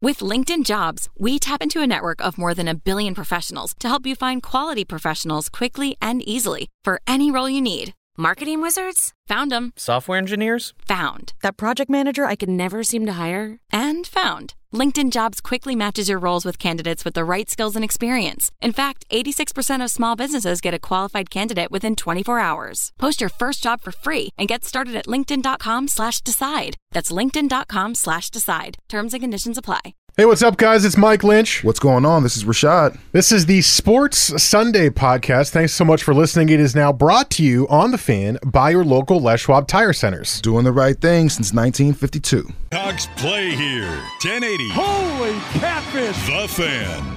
With LinkedIn Jobs, we tap into a network of more than 1 billion professionals to help you find quality professionals quickly and easily for any role you need. Marketing wizards? Found them. Software engineers? Found. That project manager I could never seem to hire? And found. LinkedIn Jobs quickly matches your roles with candidates with the right skills and experience. In fact, 86% of small businesses get a qualified candidate within 24 hours. Post your first job for free and get started at linkedin.com/decide. That's linkedin.com/decide. Terms and conditions apply. Hey, what's up, guys? It's Mike Lynch. What's going on? This is Rashad. This is the Sports Sunday podcast. Thanks so much for listening. It is now brought to you on The Fan by your local Les Schwab Tire Centers. Doing the right thing since 1952. Cogs play here. 1080. Holy catfish! The Fan.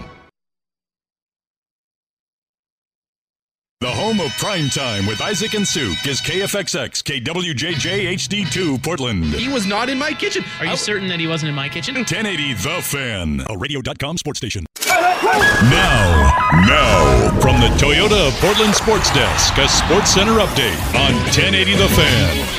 The home of prime time with Isaac and Suk is KFXX KWJJ HD2 Portland. He was not in my kitchen. Are you certain that he wasn't in my kitchen? 1080 The Fan, a radio.com sports station. Now, from the Toyota of Portland Sports Desk, a Sports Center update on 1080 The Fan.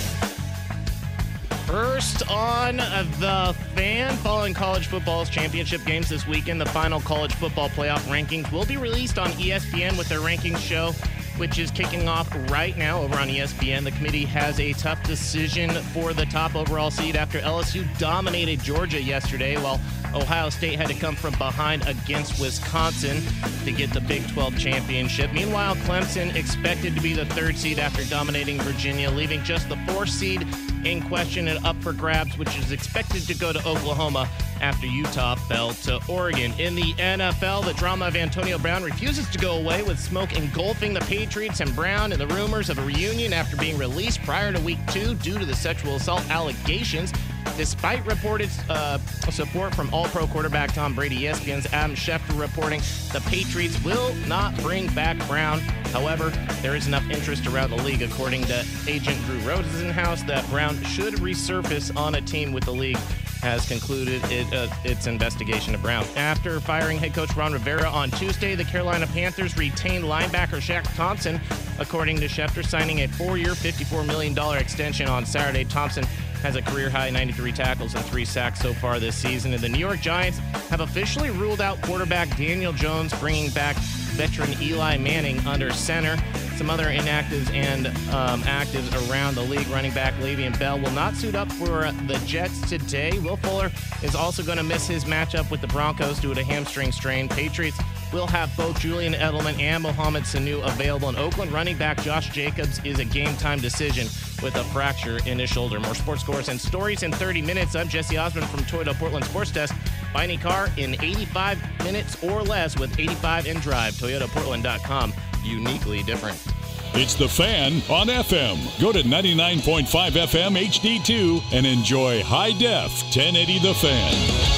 First on The Fan, following college football's championship games this weekend, the final college football playoff rankings will be released on ESPN with their rankings show, which is kicking off right now over on ESPN. The committee has a tough decision for the top overall seed after LSU dominated Georgia yesterday, while Ohio State had to come from behind against Wisconsin to get the Big 12 championship. Meanwhile, Clemson expected to be the third seed after dominating Virginia, leaving just the fourth seed in question and up for grabs, which is expected to go to Oklahoma after Utah fell to Oregon. In the NFL, the drama of Antonio Brown refuses to go away, with smoke engulfing the Patriots and Brown and the rumors of a reunion after being released prior to Week 2 due to the sexual assault allegations. Despite reported support from All-Pro quarterback Tom Brady, ESPN's Adam Schefter reporting the Patriots will not bring back Brown. However, there is enough interest around the league, according to agent Drew Rosenhaus, that Brown should resurface on a team with the league has concluded its investigation of Brown. After firing head coach Ron Rivera on Tuesday, the Carolina Panthers retained linebacker Shaq Thompson, according to Schefter, signing a 4-year, $54 million extension on Saturday. Thompson has a career-high 93 tackles and 3 sacks so far this season. And the New York Giants have officially ruled out quarterback Daniel Jones, bringing back veteran Eli Manning under center. Some other inactives and actives around the league. Running back Le'Veon Bell will not suit up for the Jets today. Will Fuller is also going to miss his matchup with the Broncos due to a hamstring strain. Patriots will have both Julian Edelman and Mohamed Sanu available in Oakland. Running back Josh Jacobs is a game-time decision with a fracture in his shoulder. More sports scores and stories in 30 minutes. I'm Jesse Osmond from Toyota Portland Sports Desk. Buy any car in 85 minutes or less with 85 and Drive. ToyotaPortland.com. Uniquely different. It's The Fan on FM. Go to 99.5 FM HD2 and enjoy high def 1080 The Fan.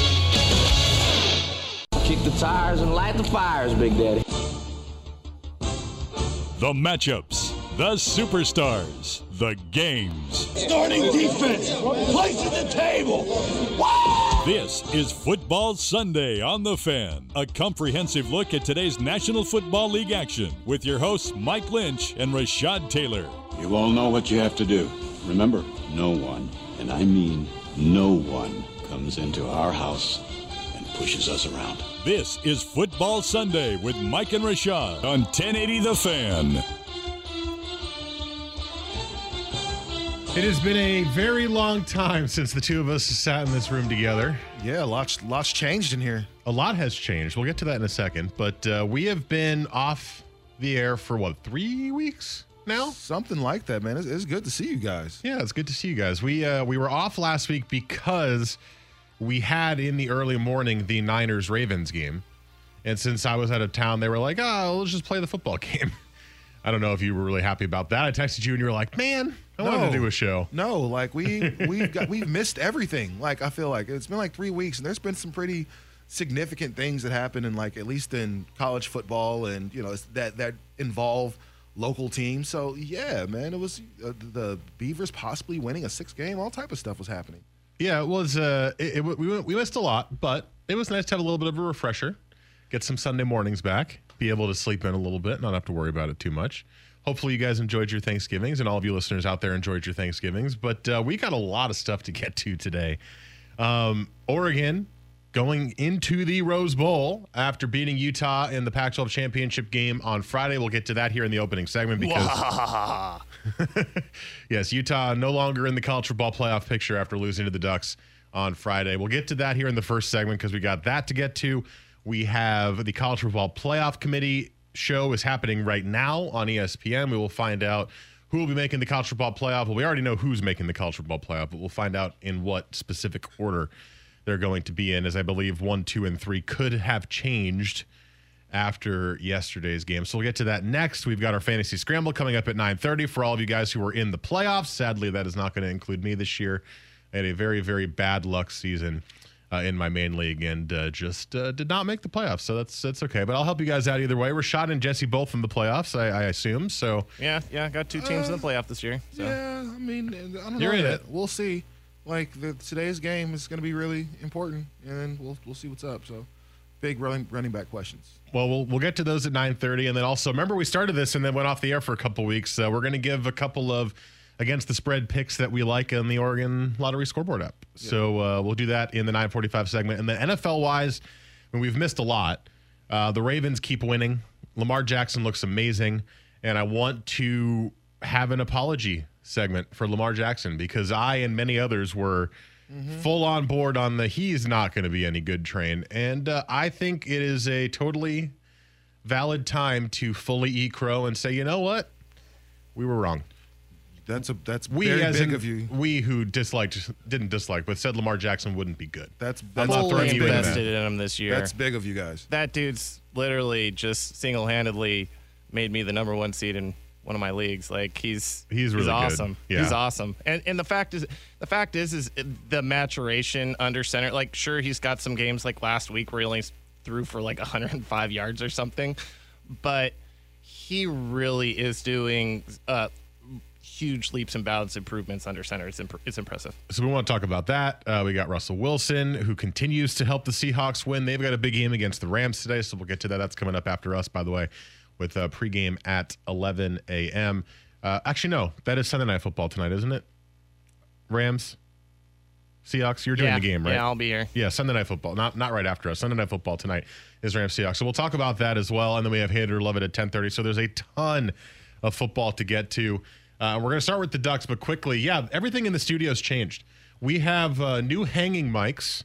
Kick the tires and light the fires, Big Daddy. The matchups, the superstars, the games. Starting defense, place at the table. Woo! This is Football Sunday on The Fan, a comprehensive look at today's National Football League action with your hosts Mike Lynch and Rashad Taylor. You all know what you have to do. Remember, no one, and I mean no one, comes into our house and pushes us around. This is Football Sunday with Mike and Rashad on 1080 The Fan. It has been a very long time since the two of us sat in this room together. Yeah, lots changed in here. A lot has changed. We'll get to that in a second. But we have been off the air for, 3 weeks now? Something like that, man. It's good to see you guys. Yeah, it's good to see you guys. We were off last week because we had in the early morning the Niners-Ravens game. And since I was out of town, they were like, let's just play the football game. I don't know if you were really happy about that. I texted you and you were like, man, I wanted to do a show. No, like we've missed everything. Like, I feel like it's been like 3 weeks and there's been some pretty significant things that happen in, like, at least in college football and, that involve local teams. So yeah, man, it was the Beavers possibly winning a 6th game. All type of stuff was happening. Yeah, it was. We missed a lot, but it was nice to have a little bit of a refresher, get some Sunday mornings back, be able to sleep in a little bit, not have to worry about it too much. Hopefully you guys enjoyed your Thanksgivings, and all of you listeners out there enjoyed your Thanksgivings. But we got a lot of stuff to get to today. Oregon going into the Rose Bowl after beating Utah in the Pac-12 championship game on Friday. We'll get to that here in the opening segment because, yes, Utah no longer in the college football playoff picture after losing to the Ducks on Friday. We'll get to that here in the first segment because we got that to get to. We have the College Football Playoff Committee show is happening right now on ESPN. We will find out who will be making the college football playoff. Well, we already know who's making the college football playoff, but we'll find out in what specific order they're going to be in, as I believe 1, 2, and 3 could have changed after yesterday's game. So we'll get to that next. We've got our Fantasy Scramble coming up at 9:30 for all of you guys who are in the playoffs. Sadly, that is not going to include me this year. I had a very, very bad luck season in my main league and just did not make the playoffs. So that's okay. But I'll help you guys out either way. Rashad and Jesse both in the playoffs, I assume. So yeah, got 2 teams in the playoff this year. So. Yeah, I mean, I don't know. You're in yet. it. We'll see. Like today's game is going to be really important, and we'll see what's up. So, big running back questions. Well, we'll get to those at 9:30, and then also remember we started this and then went off the air for a couple weeks. We're going to give a couple of against the spread picks that we like on the Oregon Lottery scoreboard app. Yeah. So we'll do that in the 9:45 segment, and then NFL wise, we've missed a lot. The Ravens keep winning. Lamar Jackson looks amazing, and I want to have an apology segment for Lamar Jackson because I and many others were full on board on the he's not going to be any good train. And I think it is a totally valid time to fully eat crow and say, you know what? We were wrong. That's we very as big of you. We who didn't dislike, but said Lamar Jackson wouldn't be good. That's I'm not throwing fully you into invested that. in him this year. That's big of you guys. That dude's literally just single-handedly made me the number 1 seed in one of my leagues. Like he's really awesome. good. Yeah. He's awesome. And the fact is the maturation under center. Like sure, he's got some games like last week where he only threw for like 105 yards or something, but he really is doing huge leaps and bounds improvements under center. It's impressive. So we want to talk about that. We got Russell Wilson, who continues to help the Seahawks win. They've got a big game against the Rams today, so we'll get to that. That's coming up after us, by the way, with pregame at 11 a.m. Actually, no, that is Sunday Night Football tonight, isn't it? Rams, Seahawks, you're doing the game, right? Yeah, I'll be here. Yeah, Sunday Night Football, not right after us. Sunday Night Football tonight is Rams Seahawks. So we'll talk about that as well, and then we have Hate or Love It at 10:30. So there's a ton of football to get to. We're going to start with the Ducks, but quickly, yeah, everything in the studio's changed. We have new hanging mics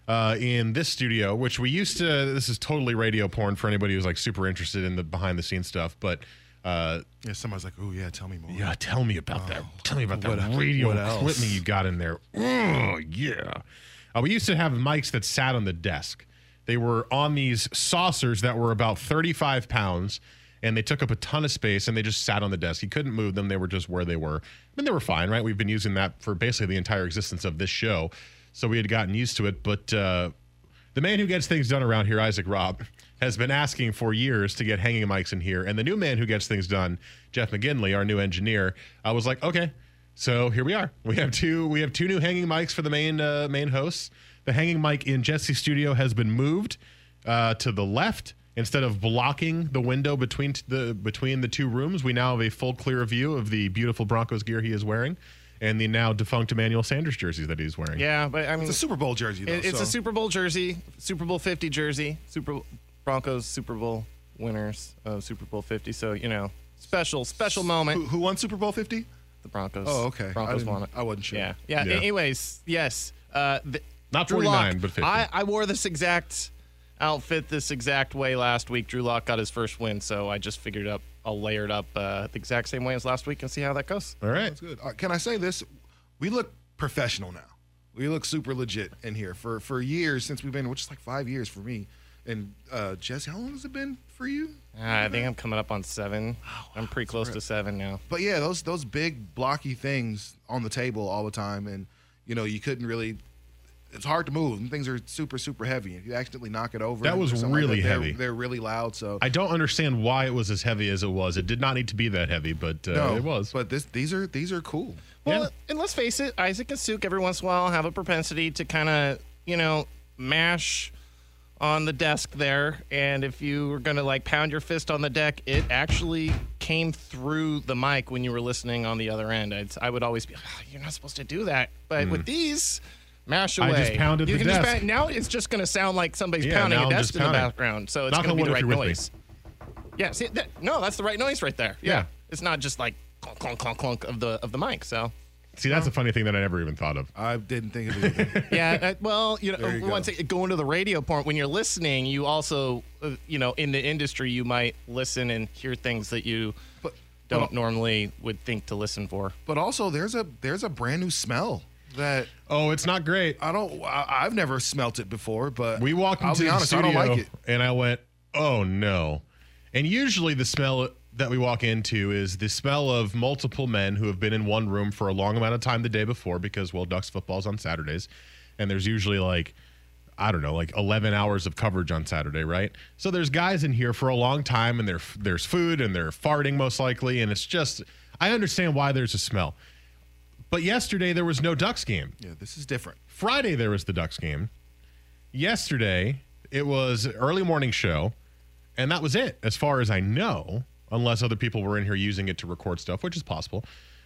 in this studio, which we used to. This is totally radio porn for anybody who's like super interested in the behind the scenes stuff. But yeah, somebody's like, "Oh yeah, tell me more." Yeah, tell me about that. Tell me about that radio equipment you got in there. Oh yeah. We used to have mics that sat on the desk. They were on these saucers that were about 35 pounds. And they took up a ton of space, and they just sat on the desk. You couldn't move them. They were just where they were. And they were fine, right? We've been using that for basically the entire existence of this show. So we had gotten used to it. But the man who gets things done around here, Isaac Robb, has been asking for years to get hanging mics in here. And the new man who gets things done, Jeff McGinley, our new engineer, I was like, okay. So here we are. We have two new hanging mics for the main hosts. The hanging mic in Jesse's studio has been moved to the left. Instead of blocking the window between the two rooms, we now have a full clear view of the beautiful Broncos gear he is wearing and the now defunct Emmanuel Sanders jerseys that he's wearing. Yeah, but I mean, it's a Super Bowl jersey, though. It's a Super Bowl jersey, Super Bowl 50 jersey, Broncos Super Bowl winners of Super Bowl 50. So, you know, special moment. Who won Super Bowl 50? The Broncos. Oh, okay. Broncos won it. I wasn't sure. Yeah. Anyways, yes. Not Drew 49, Lock, but 50. I wore this exact outfit this exact way last week. Drew Lock got his first win, so I just figured I'll layer it up the exact same way as last week and see how that goes. All right. That's good. Can I say this? We look professional now. We look super legit in here. For years since we've been, which is like 5 years for me. And Jesse, how long has it been for you? I think I'm coming up on 7. I'm pretty close to 7 now. But yeah, those big blocky things on the table all the time, and you know you couldn't really. It's hard to move, and things are super, super heavy. If you accidentally knock it over, that was really heavy. They're really loud. So I don't understand why it was as heavy as it was. It did not need to be that heavy, but no, it was. But these are cool. Well, and let's face it, Isaac and Suk every once in a while have a propensity to kind of, mash on the desk there. And if you were going to like pound your fist on the deck, it actually came through the mic when you were listening on the other end. I would always be, you're not supposed to do that. But with these, Mash away. I just pounded you the can desk. Now it's just going to sound like somebody's Yeah, pounding now a I'm desk just in the pounding. background. So it's Knock going to on be the wood if right you're with me. noise. Yeah, see, that's the right noise right there. Yeah. It's not just like clunk, clunk, clunk, clunk of the mic. So See, that's a funny thing that I never even thought of. I didn't think of it. yeah, well, There you once going to the radio part, when you're listening, you also, in the industry, you might listen and hear things that you don't normally would think to listen for. But also, there's a brand new smell that Oh, it's not great. I've never smelt it before. But We walked I'll into be the honest, studio, I don't like it. and I went, "Oh no!" And usually, the smell that we walk into is the smell of multiple men who have been in one room for a long amount of time the day before, because Ducks football's on Saturdays, and there's usually like 11 hours of coverage on Saturday, right? So there's guys in here for a long time, and there's food, and they're farting most likely, and it's just, I understand why there's a smell. But yesterday there was no Ducks game. Yeah, this is different. Friday there was the Ducks game. Yesterday it was an early morning show, and that was it as far as I know, unless other people were in here using it to record stuff, which is possible.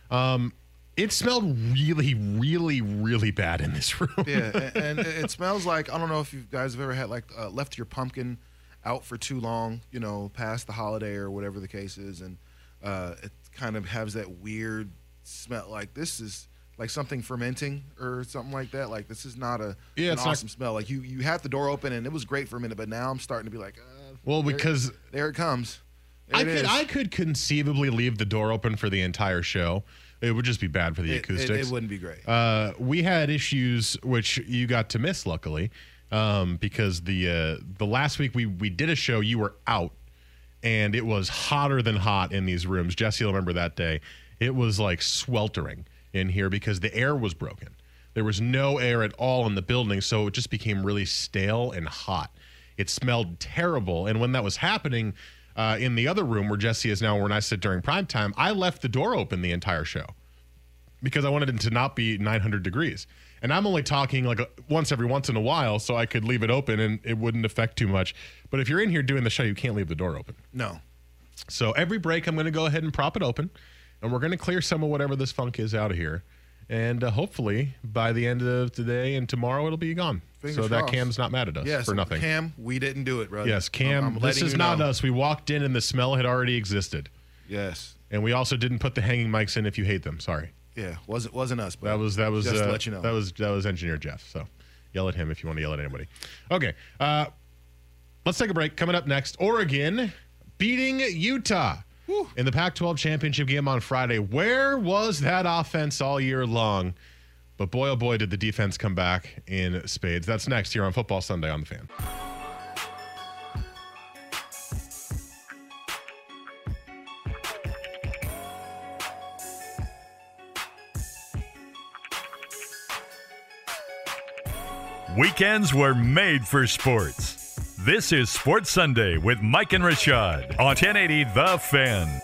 It smelled really, really, really bad in this room. Yeah, and it smells like, I don't know if you guys have ever had left your pumpkin out for too long, past the holiday or whatever the case is, and it kind of has that weird smell. Like, this is like something fermenting or something like that. Like, this is not an awesome smell. Like, you had the door open and it was great for a minute, but now I'm starting to be like, because there it comes. I could conceivably leave the door open for the entire show. It would just be bad for the acoustics. It wouldn't be great. We had issues which you got to miss, luckily, because the last week we did a show. You were out, and it was hotter than hot in these rooms. Jesse will remember that day. It was like sweltering in here because the air was broken. There was no air at all in the building, so it just became really stale and hot. It smelled terrible, and when that was happening, in the other room where Jesse is now, when I sit during prime time, I left the door open the entire show because I wanted it to not be 900 degrees. And I'm only talking like once in a while, so I could leave it open and it wouldn't affect too much. But if you're in here doing the show, you can't leave the door open. No. So every break, I'm going to go ahead and prop it open, and we're going to clear some of whatever this funk is out of here. And hopefully by the end of today and tomorrow, it'll be gone. Fingers that crossed. Cam's not mad at us for nothing. Cam, we didn't do it, brother. Yes, Cam, this is not us. We walked in and the smell had already existed. Yes. And we also didn't put the hanging mics in if you hate them. Sorry. Yeah, wasn't us. But That was just to let you know. that was engineer Jeff. So yell at him if you want to yell at anybody. Okay. Let's take a break. Coming up next, Oregon beating Utah in the Pac-12 championship game on Friday. Where was that offense all year long? But boy, oh boy, did the defense come back in spades. That's next here on Football Sunday on The Fan. Weekends were made for sports. This is Sports Sunday with Mike and Rashad on 1080 The Fan.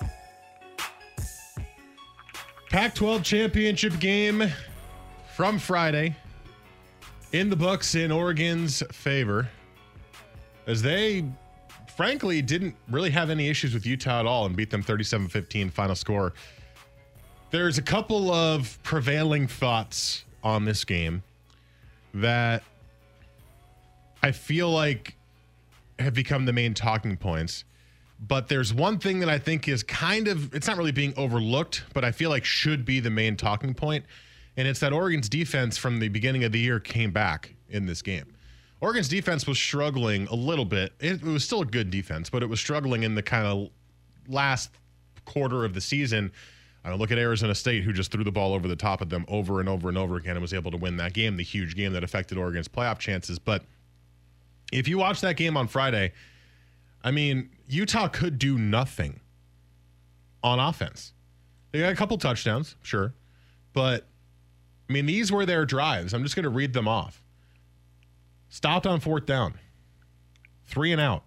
Pac-12 championship game from Friday in the books in Oregon's favor, as they frankly didn't really have any issues with Utah at all and beat them 37-15 final score. There's a couple of prevailing thoughts on this game that I feel like have become the main talking points. But there's one thing that I think is it's not really being overlooked, but I feel like should be the main talking point. And it's that Oregon's defense from the beginning of the year came back in this game. Oregon's defense was struggling a little bit. It was still a good defense, but it was struggling in the kind of last quarter of the season. I mean, look at Arizona State, who just threw the ball over the top of them over and over and over again and was able to win that game, the huge game that affected Oregon's playoff chances. But if you watch that game on Friday, I mean, Utah could do nothing on offense. They got a couple touchdowns, sure. But, I mean, these were their drives. I'm just going to read them off. Stopped on fourth down. 3 and out.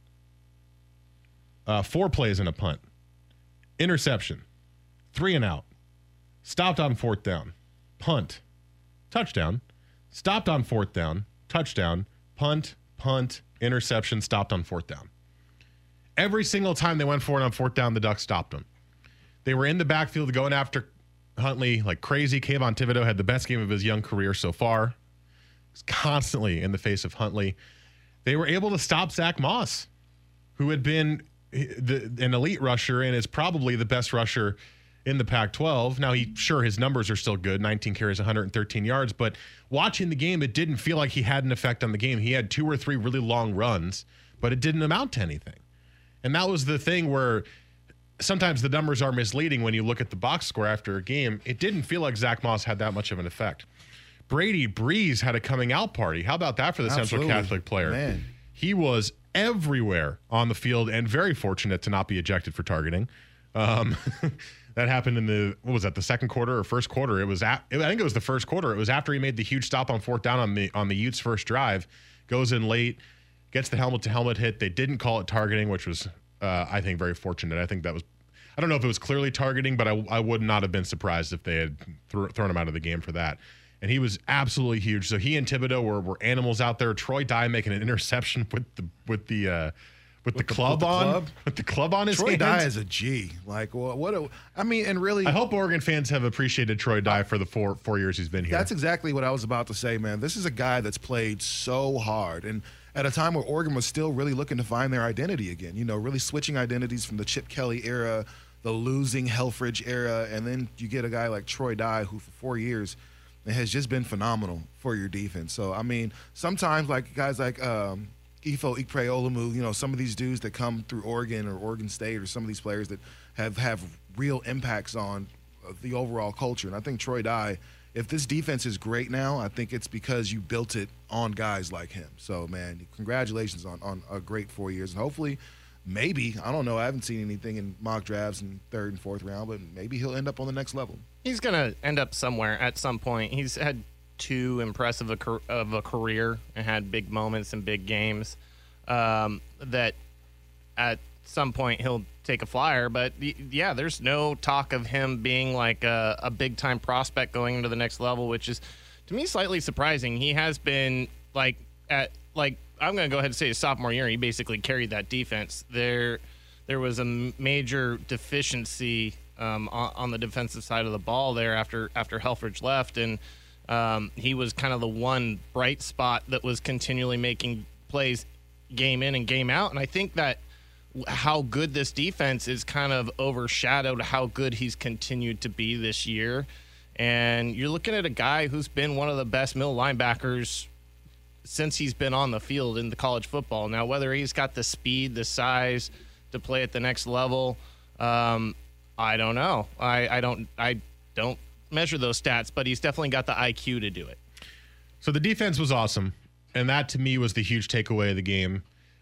4 plays and a punt. Interception. 3 and out. Stopped on fourth down. Punt. Touchdown. Stopped on fourth down. Touchdown. Punt. Interception. Stopped on fourth down. Every single time they went for it on fourth down, the Ducks stopped them. They were in the backfield going after Huntley like crazy. Kayvon Thibodeau had the best game of his young career so far. constantly in the face of Huntley. They were able to stop Zach Moss, who had been an elite rusher and is probably the best rusher in the Pac-12. Now, his numbers are still good, 19 carries, 113 yards, but watching the game, it didn't feel like he had an effect on the game. He had 2 or 3 really long runs, but it didn't amount to anything. And that was the thing where sometimes the numbers are misleading when you look at the box score after a game. It didn't feel like Zach Moss had that much of an effect. Brady Breeze had a coming out party. How about that for the Central Catholic player? Man. He was everywhere on the field and very fortunate to not be ejected for targeting. That happened in the second quarter or first quarter? I think it was the first quarter. It was after he made the huge stop on 4th down on the Utes' first drive, goes in late, gets the helmet-to-helmet hit. They didn't call it targeting, which was, I think, very fortunate. I think that was, I don't know if it was clearly targeting, but I would not have been surprised if they had thrown him out of the game for that. And he was absolutely huge. So he and Thibodeau were animals out there. Troy Dye making an interception with the club on his Troy hand. Dye is a G. Like, and really, I hope Oregon fans have appreciated Troy Dye for the four years he's been here. That's exactly what I was about to say, man. This is a guy that's played so hard, and at a time where Oregon was still really looking to find their identity again. Really switching identities from the Chip Kelly era, the losing Helfrich era, and then you get a guy like Troy Dye, who for 4 years has just been phenomenal for your defense. So, sometimes like guys like Ifo Ikpe-Olumu, some of these dudes that come through Oregon or Oregon State, or some of these players that have real impacts on the overall culture. And I think Troy Dye, if this defense is great now, I think it's because you built it on guys like him. So, man, congratulations on a great 4 years. And hopefully, maybe, I don't know, I haven't seen anything in mock drafts in 3rd and 4th round, but maybe he'll end up on the next level. He's going to end up somewhere at some point. He's had too impressive of a career and had big moments and big games that at some point he'll take a flyer. But, yeah, there's no talk of him being like a big-time prospect going into the next level, which is, to me, slightly surprising. He has been, I'm going to go ahead and say his sophomore year, he basically carried that defense. There was a major deficiency on the defensive side of the ball there after Helfrich left, and he was kind of the one bright spot that was continually making plays game in and game out. And I think that how good this defense is kind of overshadowed how good he's continued to be this year. And you're looking at a guy who's been one of the best middle linebackers since he's been on the field in the college football. Now, whether he's got the speed, the size to play at the next level, I don't know. I don't measure those stats, but he's definitely got the IQ to do it. So the defense was awesome, and that to me was the huge takeaway of the game.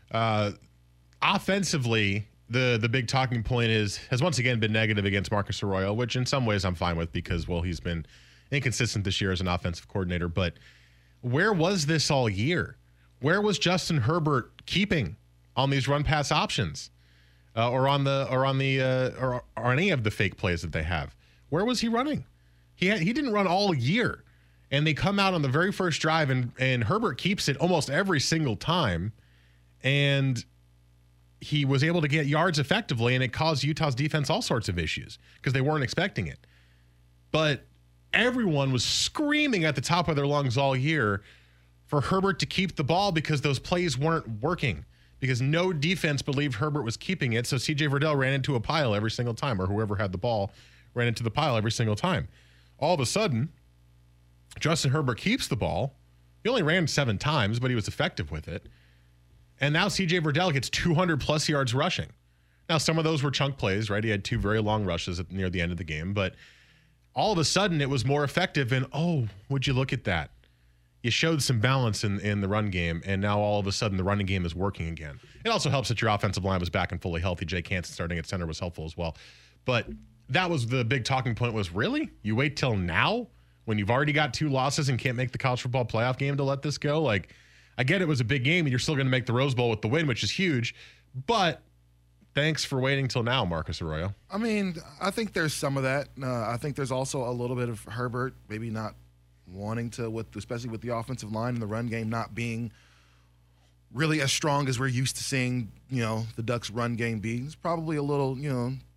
Offensively, the big talking point has once again been negative against Marcus Arroyo, which in some ways I'm fine with because, well, he's been inconsistent this year as an offensive coordinator. But where was this all year? Where was Justin Herbert keeping on these run pass options, or on any of the fake plays that they have? Where was he running? He didn't run all year, and they come out on the very first drive, and Herbert keeps it almost every single time, and he was able to get yards effectively, and it caused Utah's defense all sorts of issues because they weren't expecting it. But everyone was screaming at the top of their lungs all year for Herbert to keep the ball because those plays weren't working, because no defense believed Herbert was keeping it. So CJ Verdell ran into a pile every single time, or whoever had the ball ran into the pile every single time. All of a sudden, Justin Herbert keeps the ball. He only ran 7 times, but he was effective with it. And now CJ Verdell gets 200-plus yards rushing. Now, some of those were chunk plays, right? He had 2 very long rushes near the end of the game, but all of a sudden it was more effective, and would you look at that? You showed some balance in the run game, and now all of a sudden the running game is working again. It also helps that your offensive line was back and fully healthy. Jake Hansen starting at center was helpful as well. But that was the big talking point, was really? You wait till now when you've already got 2 losses and can't make the college football playoff game to let this go? Like, I get it was a big game, and you're still going to make the Rose Bowl with the win, which is huge, but thanks for waiting till now, Marcus Arroyo. I mean, I think there's some of that. I think there's also a little bit of Herbert maybe not wanting to, especially with the offensive line and the run game not being really as strong as we're used to seeing, the Ducks' run game be. It's probably a little,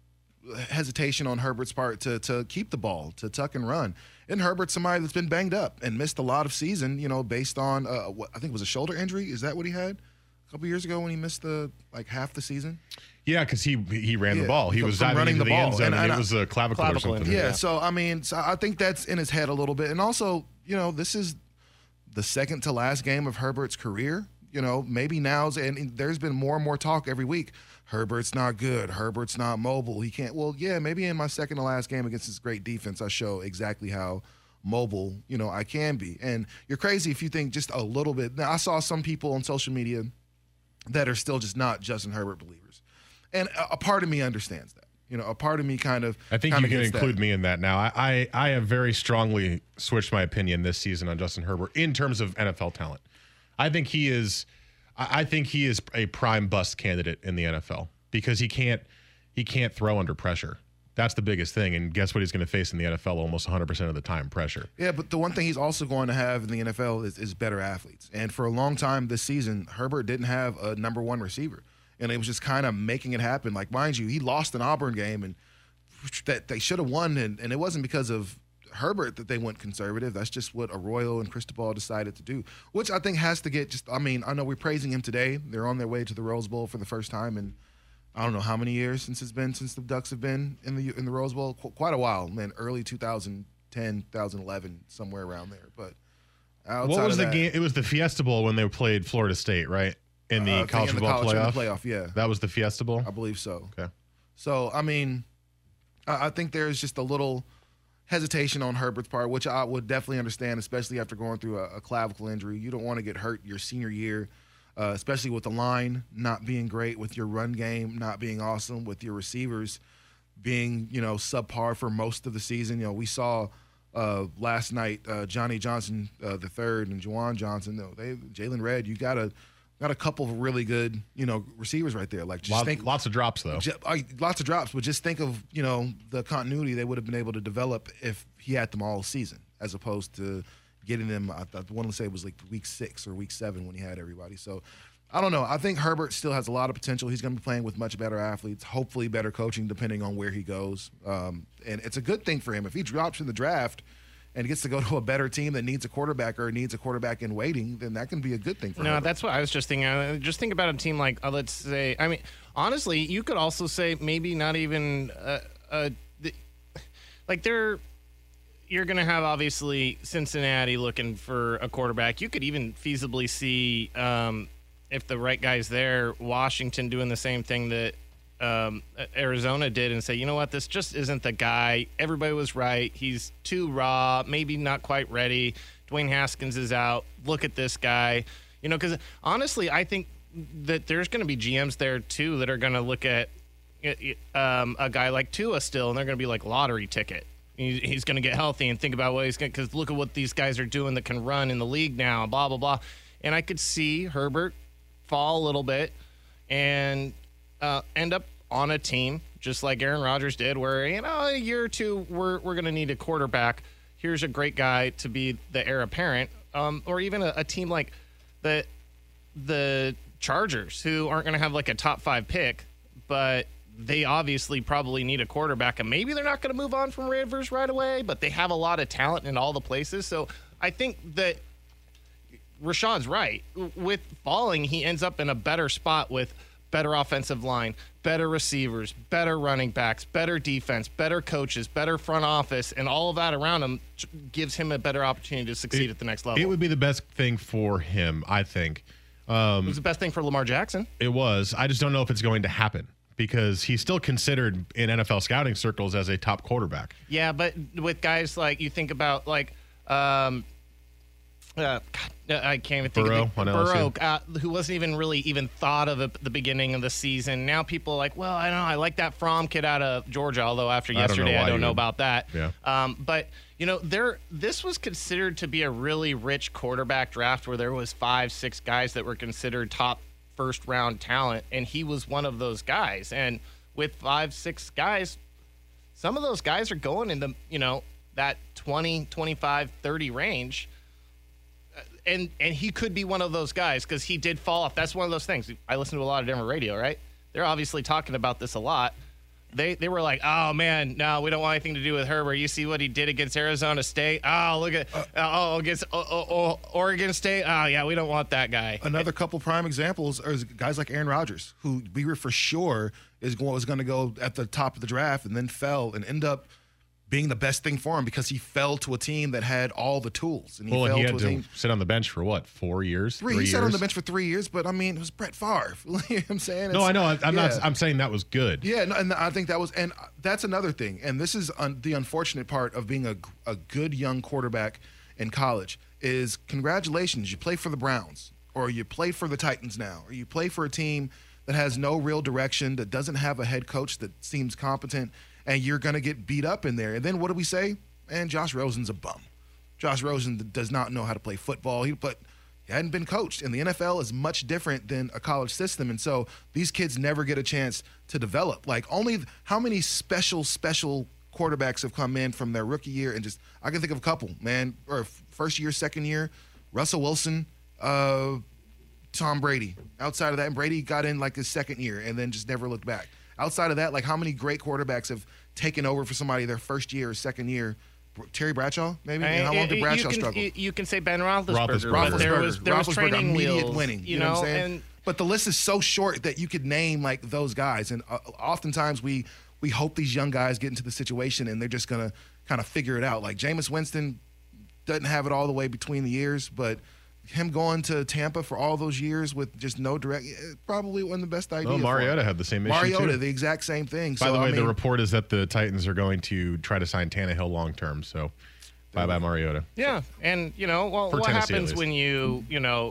hesitation on Herbert's part to keep the ball, to tuck and run. And Herbert's somebody that's been banged up and missed a lot of season, based on what I think was a shoulder injury. Is that what he had a couple years ago when he missed half the season? Yeah, because he ran the ball. He was diving running into the end zone, and it I, was a clavicle or something. Yeah, so I think that's in his head a little bit. And also, this is the second to last game of Herbert's career. Maybe now's, and there's been more and more talk every week. Herbert's not good. Herbert's not mobile. He can't. Well, yeah, maybe in my second to last game against this great defense, I show exactly how mobile, I can be. And you're crazy if you think just a little bit. Now, I saw some people on social media that are still just not Justin Herbert believers. And a part of me understands that. A part of me kind of. I think you can include me in that now. I have very strongly switched my opinion this season on Justin Herbert in terms of NFL talent. I think he is a prime bust candidate in the NFL because he can't throw under pressure. That's the biggest thing. And guess what he's going to face in the NFL almost 100% of the time? Pressure. Yeah, but the one thing he's also going to have in the NFL is better athletes. And for a long time this season, Herbert didn't have a number one receiver. And it was just kind of making it happen. Like, mind you, he lost an Auburn game and that they should have won. And it wasn't because of Herbert that they went conservative. That's just what Arroyo and Cristobal decided to do, which I think has to get I know we're praising him today. They're on their way to the Rose Bowl for the first time in I don't know how many years since the Ducks have been in the Rose Bowl. Quite a while, man. Early 2010, 2011, somewhere around there. But what was the game? It was the Fiesta Bowl when they played Florida State, right? In the college football playoff? Yeah. That was the Fiesta Bowl? I believe so. Okay. So, I think there's just a little hesitation on Herbert's part, which I would definitely understand, especially after going through a clavicle injury. You don't want to get hurt your senior year, especially with the line not being great, with your run game not being awesome, with your receivers being, subpar for most of the season. We saw last night Johnny Johnson the third and Juwan Johnson. Jalen Redd, you got a couple of really good, receivers right there. Like lots of drops though. Lots of drops, but just think of the continuity they would have been able to develop if he had them all season, as opposed to getting them. I want to say it was like week 6 or week 7 when he had everybody. So I don't know. I think Herbert still has a lot of potential. He's going to be playing with much better athletes, hopefully better coaching, depending on where he goes. And it's a good thing for him if he drops in the draft and gets to go to a better team that needs a quarterback or needs a quarterback in waiting, then that can be a good thing for him. No, that's what I was just thinking. Just think about a team like, let's say, honestly, you could also say maybe not even, you're going to have, obviously, Cincinnati looking for a quarterback. You could even feasibly see, if the right guy's there, Washington doing the same thing that Arizona did and say, you know what, this just isn't the guy. Everybody was right. He's too raw, maybe not quite ready. Dwayne Haskins is out. Look at this guy. Because honestly, I think that there's going to be GMs there too that are going to look at a guy like Tua still, and they're going to be like lottery ticket. He's going to get healthy and think about what he's going to, because look at what these guys are doing that can run in the league now, blah, blah, blah. And I could see Herbert fall a little bit and end up on a team just like Aaron Rodgers did, where a year or two we're going to need a quarterback. Here's a great guy to be the heir apparent, or even a team like the Chargers, who aren't going to have like a top 5 pick, but they obviously probably need a quarterback, and maybe they're not going to move on from Rivers right away, but they have a lot of talent in all the places. So I think that Rashad's right. With falling, he ends up in a better spot with better offensive line, better receivers, better running backs, better defense, better coaches, better front office, and all of that around him gives him a better opportunity to succeed at the next level. It would be the best thing for him, I think. It was the best thing for Lamar Jackson. It was. I just don't know if it's going to happen, because he's still considered in NFL scouting circles as a top quarterback. Yeah, but with guys like, you think about like I can't even think Burrow, of Burrow, who wasn't even really thought of at the beginning of the season. Now people are like, well, I don't know, I like that Fromm kid out of Georgia, although after yesterday I don't know about that. Yeah. But this was considered to be a really rich quarterback draft where there was 5-6 guys that were considered top first round talent, and he was one of those guys. And with 5-6 guys, some of those guys are going in the that 20, 25, 30 range. And he could be one of those guys, because he did fall off. That's one of those things. I listen to a lot of Denver radio, right? They're obviously talking about this a lot. They were like, oh, man, no, we don't want anything to do with Herbert. You see what he did against Arizona State? Oh, look at against Oregon State. Oh, yeah, we don't want that guy. Another couple prime examples are guys like Aaron Rodgers, who we were for sure was going to go at the top of the draft and then fell and end up being the best thing for him because he fell to a team that had all the tools. And he had to sit on the bench for what, 4 years? 3 years? He sat on the bench for 3 years, but I mean, it was Brett Favre. You know what I'm saying? No, I know. I'm saying that was good. Yeah, no, and I think that was, and that's another thing. And this is the unfortunate part of being a good young quarterback in college is congratulations, you play for the Browns, or you play for the Titans now, or you play for a team that has no real direction, that doesn't have a head coach that seems competent, and you're going to get beat up in there. And then what do we say? Man, Josh Rosen's a bum. Josh Rosen does not know how to play football. He hadn't been coached. And the NFL is much different than a college system. And so these kids never get a chance to develop. Like, only how many special quarterbacks have come in from their rookie year and just – I can think of a couple, man. Or first year, second year, Russell Wilson, Tom Brady. Outside of that, and Brady got in like his second year and then just never looked back. Outside of that, like, how many great quarterbacks have taken over for somebody their first year or second year? Terry Bradshaw, maybe? And how long did Bradshaw struggle? You can say Ben Roethlisberger. But there was training immediate wheels, winning. You know what I'm saying? But the list is so short that you could name, like, those guys. And oftentimes we hope these young guys get into the situation and they're just going to kind of figure it out. Like, Jameis Winston doesn't have it all the way between the years, but him going to Tampa for all those years with just no direct, probably wasn't the best idea. Well, Mariota had the same issue, Mariota, too. The exact same thing. By the way, the report is that the Titans are going to try to sign Tannehill long-term, so bye-bye Mariota. Yeah, and, what Tennessee, happens when you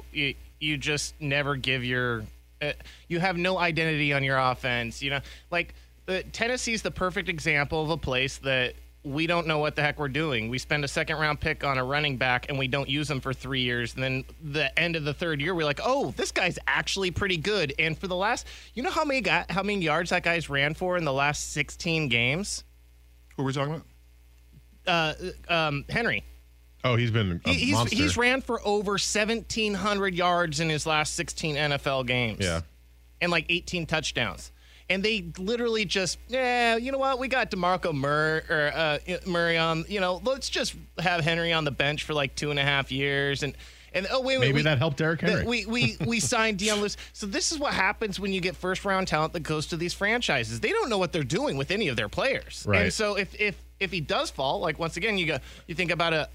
just never give you have no identity on your offense, Like, Tennessee's the perfect example of a place that we don't know what the heck we're doing. We spend a second-round pick on a running back, and we don't use him for 3 years. And then the end of the third year, we're like, oh, this guy's actually pretty good. And for the last – how many yards that guy's ran for in the last 16 games? Who are we talking about? Henry. Oh, he's been a monster. He's ran for over 1,700 yards in his last 16 NFL games. Yeah. And like 18 touchdowns. And they literally just, you know what? We got DeMarco Murray on. Let's just have Henry on the bench for like 2.5 years. And wait, maybe that helped Derrick Henry. We signed Deion Lewis. So this is what happens when you get first round talent that goes to these franchises. They don't know what they're doing with any of their players. Right. And so if he does fall, like, once again, you think about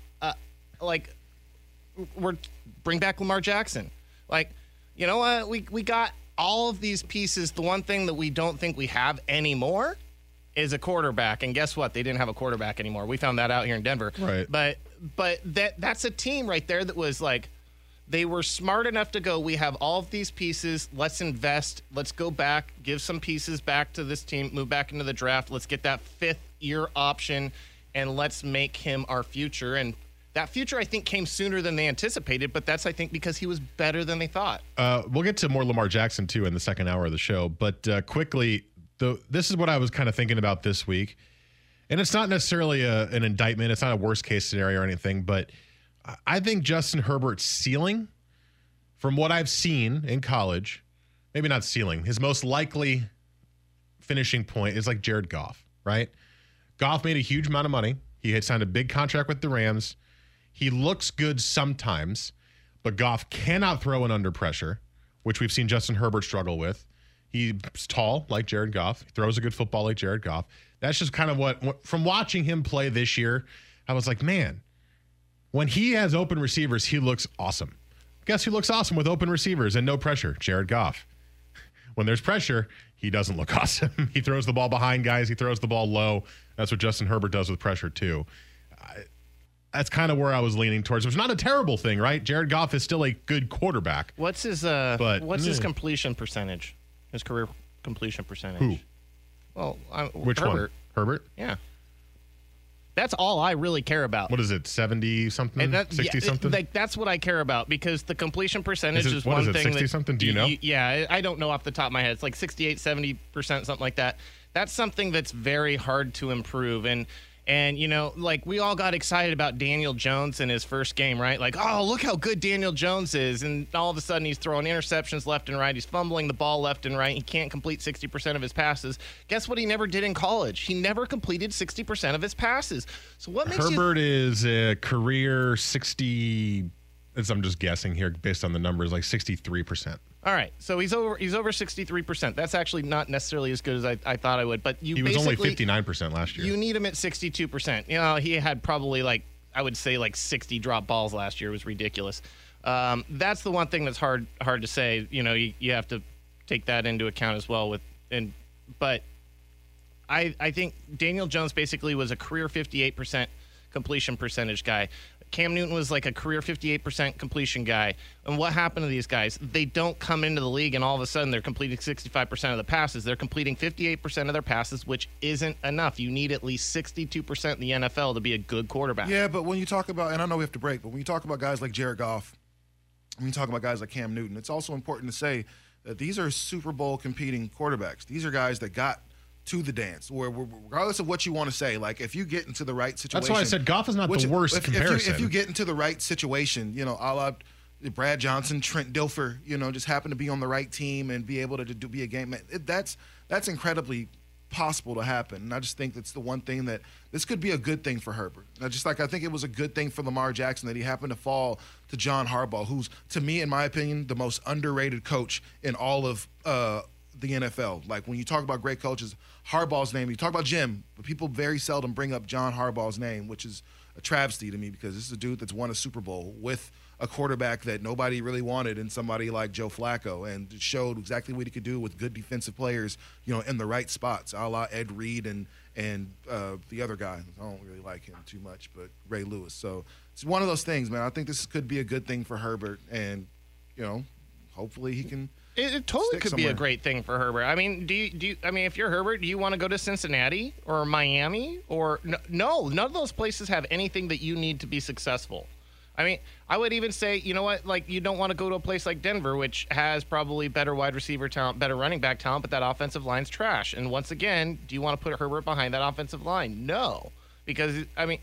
bring back Lamar Jackson. Like, you know what? We got all of these pieces. The one thing that we don't think we have anymore is a quarterback. And guess what? They didn't have a quarterback anymore. We found that out here in Denver. Right. But that's a team right there that was like, they were smart enough to go, we have all of these pieces. Let's invest. Let's go back, give some pieces back to this team, move back into the draft. Let's get that 5th-year option, and let's make him our future. And that future, I think, came sooner than they anticipated, but that's, I think, because he was better than they thought. We'll get to more Lamar Jackson, too, in the second hour of the show. But quickly, this is what I was kind of thinking about this week. And it's not necessarily an indictment. It's not a worst-case scenario or anything. But I think Justin Herbert's ceiling, from what I've seen in college, maybe not ceiling, his most likely finishing point is like Jared Goff, right? Goff made a huge amount of money. He had signed a big contract with the Rams. He looks good sometimes, but Goff cannot throw it under pressure, which we've seen Justin Herbert struggle with. He's tall, like Jared Goff. He throws a good football like Jared Goff. That's just kind of what from watching him play this year, I was like, man, when he has open receivers, he looks awesome. Guess who looks awesome with open receivers and no pressure? Jared Goff. When there's pressure, he doesn't look awesome. He throws the ball behind guys. He throws the ball low. That's what Justin Herbert does with pressure, too. That's kind of where I was leaning towards. It's not a terrible thing, right? Jared Goff is still a good quarterback. What's his his completion percentage? His career completion percentage? Who? Well, which Herbert. one? Herbert? Yeah. That's all I really care about. What is it, 70-something, 60-something? Like, that's what I care about, because the completion percentage is one thing. What is it, 60-something? Do you know? Yeah, I don't know off the top of my head. It's like 68, 70%, something like that. That's something that's very hard to improve. And And, like we all got excited about Daniel Jones in his first game, right? Like, oh, look how good Daniel Jones is. And all of a sudden he's throwing interceptions left and right. He's fumbling the ball left and right. He can't complete 60% of his passes. Guess what he never did in college? He never completed 60% of his passes. So what makes Herbert is a career 60, as I'm just guessing here based on the numbers, like 63%. All right, so he's over 63%. That's actually not necessarily as good as I thought I would. But he was only 59% last year. You need him at 62%. He had probably I would say 60 drop balls last year. It was ridiculous. That's the one thing that's hard to say. You have to take that into account as well. But I think Daniel Jones basically was a career 58% completion percentage guy. Cam Newton was like a career 58% completion guy. And what happened to these guys? They don't come into the league and all of a sudden they're completing 65% of the passes. They're completing 58% of their passes, which isn't enough. You need at least 62% in the NFL to be a good quarterback. Yeah, but when you talk about, and I know we have to break, but when you talk about guys like Jared Goff, when you talk about guys like Cam Newton, it's also important to say that these are Super Bowl competing quarterbacks. These are guys that got to the dance, where regardless of what you want to say, like if you get into the right situation. That's why I said Goff is not the worst comparison. If you get into the right situation, a la Brad Johnson, Trent Dilfer, just happen to be on the right team and be able to be a game man. That's incredibly possible to happen. And I just think that's the one thing that this could be a good thing for Herbert. I think it was a good thing for Lamar Jackson that he happened to fall to John Harbaugh, who's, to me, in my opinion, the most underrated coach in all of the NFL. Like when you talk about great coaches, Harbaugh's name, you talk about Jim, but people very seldom bring up John Harbaugh's name, which is a travesty to me because this is a dude that's won a Super Bowl with a quarterback that nobody really wanted in somebody like Joe Flacco, and showed exactly what he could do with good defensive players, in the right spots, a la Ed Reed and the other guy. I don't really like him too much, but Ray Lewis. So it's one of those things, man. I think this could be a good thing for Herbert, and, hopefully he can. It totally could be a great thing for Herbert. I mean, do you? I mean, if you're Herbert, do you want to go to Cincinnati or Miami or no? None of those places have anything that you need to be successful. I mean, I would even say, you know what? Like, you don't want to go to a place like Denver, which has probably better wide receiver talent, better running back talent, but that offensive line's trash. And once again, do you want to put Herbert behind that offensive line? No, because I mean.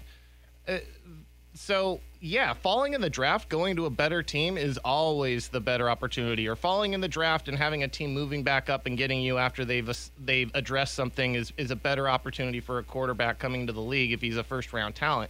So, yeah, falling in the draft, going to a better team is always the better opportunity. Or falling in the draft and having a team moving back up and getting you after they've addressed something is a better opportunity for a quarterback coming to the league if he's a first-round talent.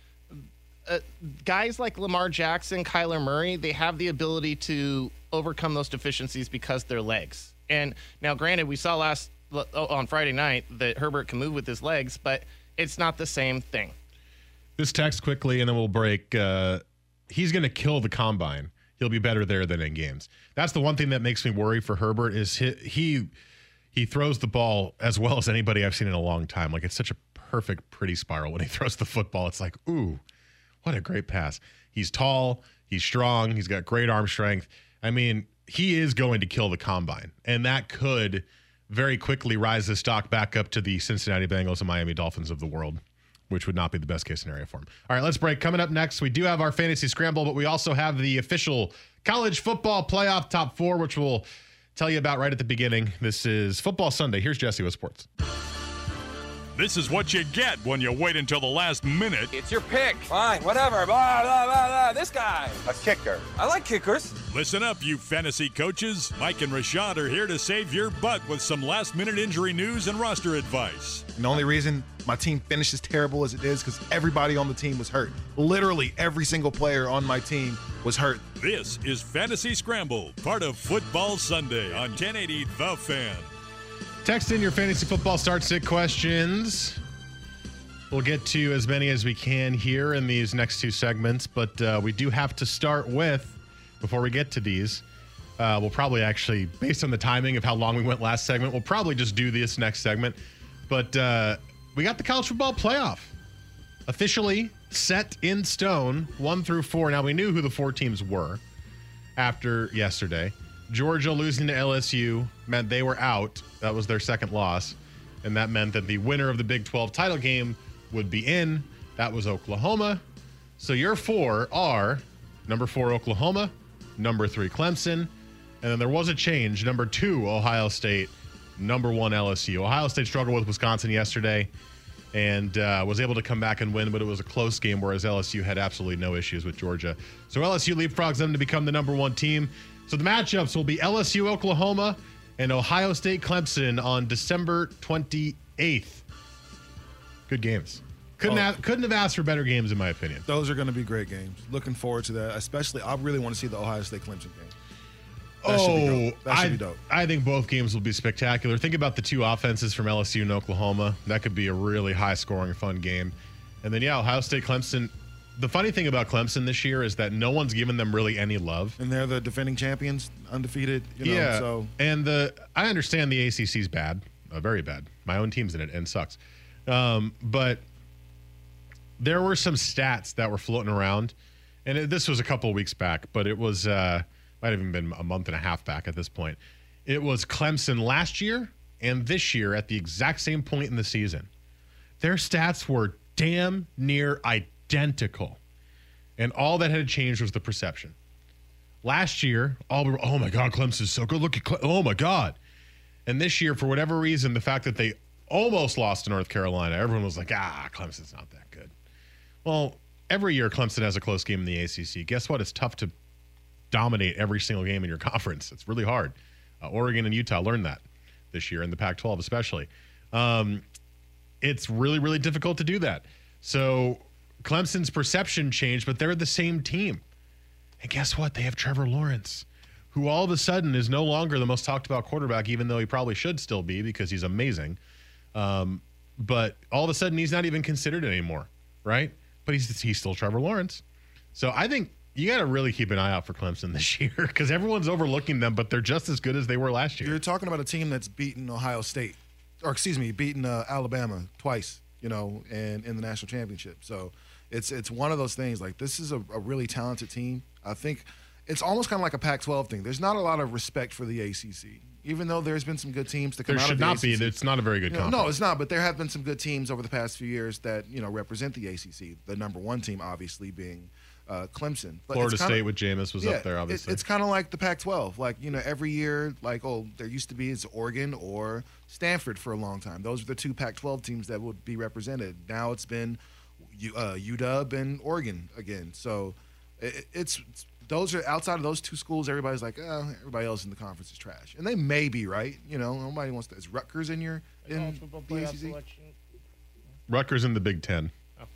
Guys like Lamar Jackson, Kyler Murray, they have the ability to overcome those deficiencies because they're legs. And now, granted, we saw on Friday night that Herbert can move with his legs, but it's not the same thing. This text quickly, and then we'll break. He's going to kill the combine. He'll be better there than in games. That's the one thing that makes me worry for Herbert is he throws the ball as well as anybody I've seen in a long time. Like, it's such a perfect, pretty spiral. When he throws the football, it's like, ooh, what a great pass. He's tall. He's strong. He's got great arm strength. I mean, he is going to kill the combine, and that could very quickly rise the stock back up to the Cincinnati Bengals and Miami Dolphins of the world, which would not be the best case scenario for him. All right, let's break. Coming up next, we do have our fantasy scramble, but we also have the official college football playoff top four, which we'll tell you about right at the beginning. This is Football Sunday. Here's Jesse with sports. This is what you get when you wait until the last minute. It's your pick. Fine, whatever. Blah, blah, blah, blah. This guy. A kicker. I like kickers. Listen up, you fantasy coaches. Mike and Rashad are here to save your butt with some last-minute injury news and roster advice. And the only reason my team finished as terrible as it is because everybody on the team was hurt. Literally every single player on my team was hurt. This is Fantasy Scramble, part of Football Sunday on 1080 The Fan. Text in your fantasy football start-sit questions. We'll get to as many as we can here in these next two segments, but we do have to start with, before we get to these, we'll probably actually, based on the timing of how long we went last segment, we'll probably just do this next segment. But we got the college football playoff officially set in stone, 1 through 4. Now, we knew who the 4 teams were after yesterday. Georgia losing to LSU meant they were out. That was their second loss. And that meant that the winner of the Big 12 title game would be in. That was Oklahoma. So your 4 are number 4, Oklahoma, number 3, Clemson. And then there was a change. Number 2, Ohio State, number 1, LSU. Ohio State struggled with Wisconsin yesterday. and was able to come back and win, but it was a close game, whereas LSU had absolutely no issues with Georgia. So LSU leapfrogs them to become the number 1 team. So the matchups will be LSU Oklahoma and Ohio State Clemson on December 28th. Good games. Couldn't have asked for better games, in my opinion. Those are going to be great games. Looking forward to that. Especially, I really want to see the Ohio State Clemson game. That should be dope. I think both games will be spectacular. Think about the 2 offenses from LSU and Oklahoma. That could be a really high-scoring, fun game. And then, Ohio State Clemson. The funny thing about Clemson this year is that no one's given them really any love. And they're the defending champions, undefeated. So. And I understand the ACC's bad, very bad. My own team's in it and sucks. But there were some stats that were floating around, and this was a couple of weeks back, but it was might have even been a month and a half back at this point. It was Clemson last year and this year at the exact same point in the season. Their stats were damn near identical, and all that had changed was the perception. Last year, oh my God, Clemson's so good. Look at oh my God. And this year, for whatever reason, the fact that they almost lost to North Carolina, everyone was like, Clemson's not that good. Well, every year Clemson has a close game in the ACC. Guess what? It's tough to dominate every single game in your conference. It's really hard. Oregon and Utah learned that this year, in the Pac-12 especially. It's really, really difficult to do that. So Clemson's perception changed, but they're the same team. And guess what? They have Trevor Lawrence, who all of a sudden is no longer the most talked about quarterback, even though he probably should still be because he's amazing. But all of a sudden he's not even considered anymore, right? But he's still Trevor Lawrence. So I think you got to really keep an eye out for Clemson this year because everyone's overlooking them, but they're just as good as they were last year. You're talking about a team that's beaten Ohio State, beaten Alabama twice, and in the national championship. So it's one of those things. Like, this is a really talented team. I think it's almost kind of like a Pac-12 thing. There's not a lot of respect for the ACC, even though there's been some good teams to come out of the ACC. There should not be. It's not a very good conference. No, it's not. But there have been some good teams over the past few years that represent the ACC. The number 1 team, obviously, being Clemson. But Florida State with Jameis was up there, obviously. It's kind of like the Pac-12. Like, every year, there used to be it's Oregon or Stanford for a long time. Those were the 2 Pac-12 teams that would be represented. Now it's been UW and Oregon again. So it's those are outside of those 2 schools. Everybody's like, everybody else in the conference is trash, and they may be right. Nobody wants to. Is Rutgers in the ACC? Rutgers in the Big Ten.